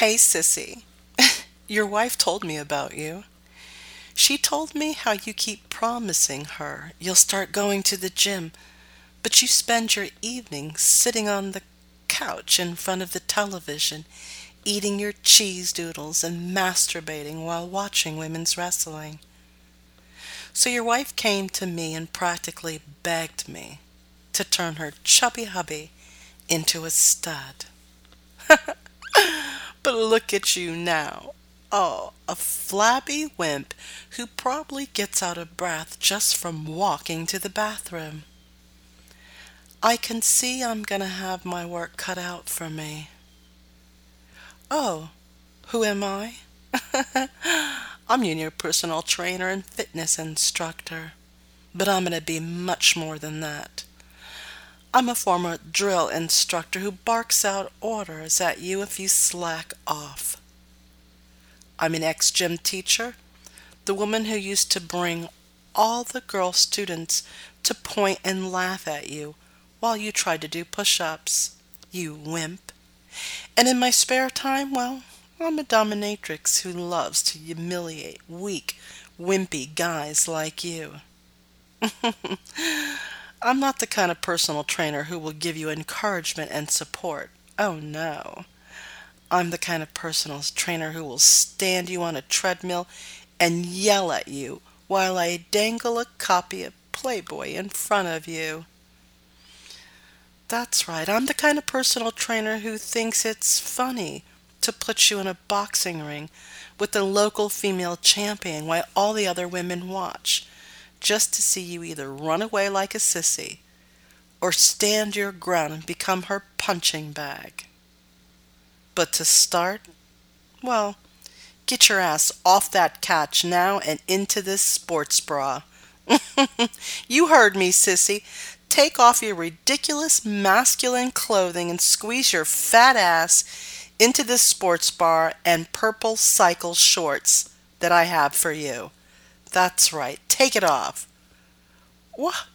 Hey, sissy, your wife told me about you. She told me how you keep promising her you'll start going to the gym, but you spend your evenings sitting on the couch in front of the television, eating your cheese doodles and masturbating while watching women's wrestling. So your wife came to me and practically begged me to turn her chubby hubby into a stud. But look at you now. Oh, a flabby wimp who probably gets out of breath just from walking to the bathroom. I can see I'm gonna have my work cut out for me. Oh, who am I? I'm your new personal trainer and fitness instructor. But I'm gonna be much more than that. I'm a former drill instructor who barks out orders at you if you slack off. I'm an ex-gym teacher, the woman who used to bring all the girl students to point and laugh at you while you tried to do push-ups, you wimp. And in my spare time, well, I'm a dominatrix who loves to humiliate weak, wimpy guys like you. I'm not the kind of personal trainer who will give you encouragement and support. Oh no. I'm the kind of personal trainer who will stand you on a treadmill and yell at you while I dangle a copy of Playboy in front of you. That's right, I'm the kind of personal trainer who thinks it's funny to put you in a boxing ring with the local female champion while all the other women watch, just to see you either run away like a sissy or stand your ground and become her punching bag. But to start, well, get your ass off that couch now and into this sports bra. You heard me, sissy. Take off your ridiculous masculine clothing and squeeze your fat ass into this sports bra and purple cycle shorts that I have for you. That's right. Take it off. What?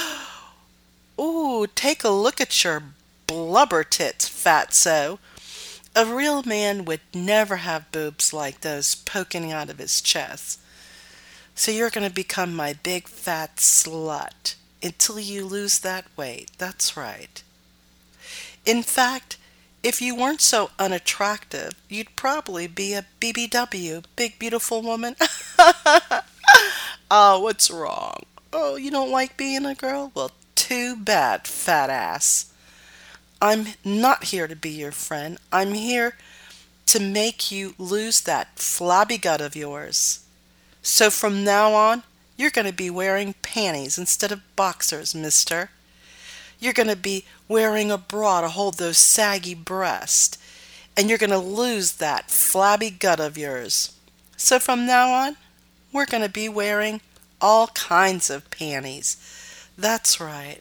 Ooh, take a look at your blubber tits, fatso. A real man would never have boobs like those poking out of his chest. So you're going to become my big fat slut until you lose that weight. That's right. In fact, if you weren't so unattractive, you'd probably be a BBW, big beautiful woman. Oh, what's wrong? Oh, you don't like being a girl? Well, too bad, fat ass. I'm not here to be your friend. I'm here to make you lose that flabby gut of yours. So from now on, you're going to be wearing panties instead of boxers, mister. You're going to be wearing a bra to hold those saggy breasts. And you're going to lose that flabby gut of yours. So from now on, we're going to be wearing all kinds of panties. That's right.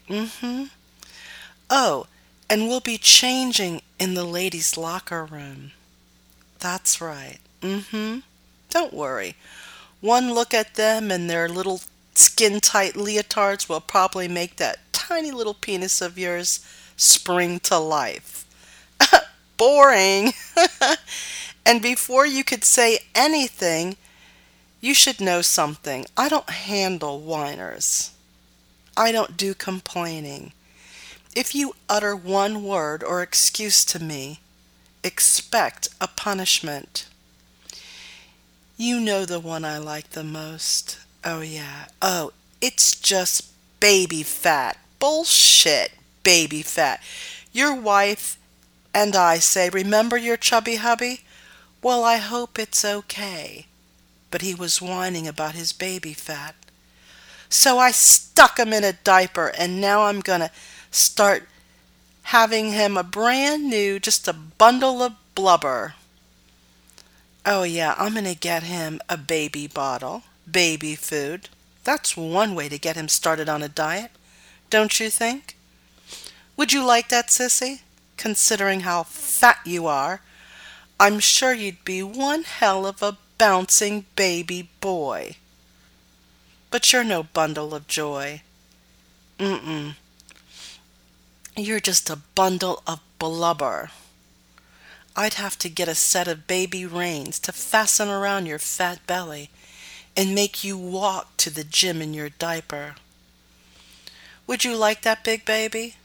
Oh, and we'll be changing in the ladies' locker room. That's right. Don't worry. One look at them and their little skin-tight leotards will probably make that tiny little penis of yours spring to life. Boring. And before you could say anything, you should know something. I don't handle whiners. I don't do complaining. If you utter one word or excuse to me, expect a punishment. You know the one I like the most. Oh, yeah. Oh, it's just baby fat. Bullshit, baby fat. Your wife and I say, remember your chubby hubby? Well, I hope it's okay. But he was whining about his baby fat. So I stuck him in a diaper, and now I'm gonna start having him a brand new, just a bundle of blubber. Oh yeah, I'm gonna get him a baby bottle, baby food. That's one way to get him started on a diet, don't you think? Would you like that, sissy? Considering how fat you are, I'm sure you'd be one hell of a bouncing baby boy. But you're no bundle of joy. Mm-mm. You're just a bundle of blubber. I'd have to get a set of baby reins to fasten around your fat belly and make you walk to the gym in your diaper. Would you like that, big baby?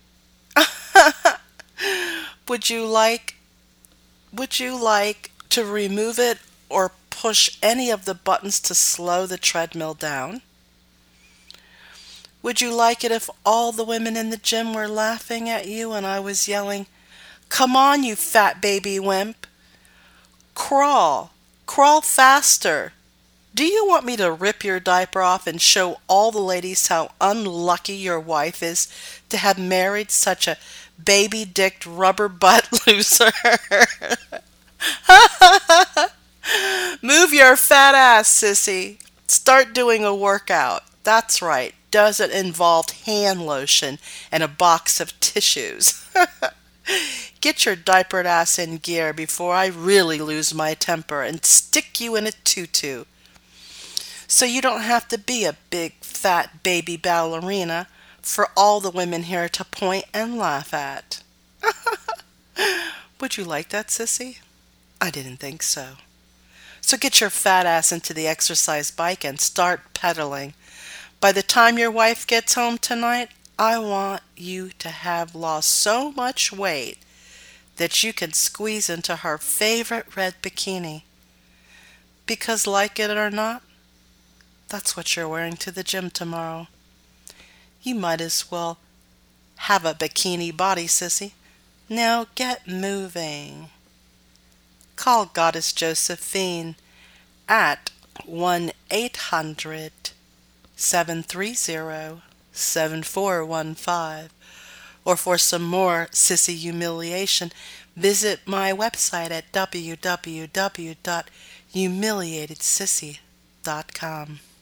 Would you like would you like to remove it or push any of the buttons to slow the treadmill down? Would you like it if all the women in the gym were laughing at you and I was yelling, "Come on, you fat baby wimp. Crawl. Crawl faster. Do you want me to rip your diaper off and show all the ladies how unlucky your wife is to have married such a baby-dicked rubber butt loser?" Move your fat ass, sissy. Start doing a workout. That's right. Doesn't involve hand lotion and a box of tissues. Get your diapered ass in gear before I really lose my temper and stick you in a tutu. So you don't have to be a big fat baby ballerina for all the women here to point and laugh at. Would you like that, sissy? I didn't think so. So get your fat ass into the exercise bike and start pedaling. By the time your wife gets home tonight, I want you to have lost so much weight that you can squeeze into her favorite red bikini. Because like it or not, that's what you're wearing to the gym tomorrow. You might as well have a bikini body, sissy. Now get moving. Call Goddess Josephine at 1-800-730-7415. Or for some more sissy humiliation, visit my website at www.humiliatedsissy.com.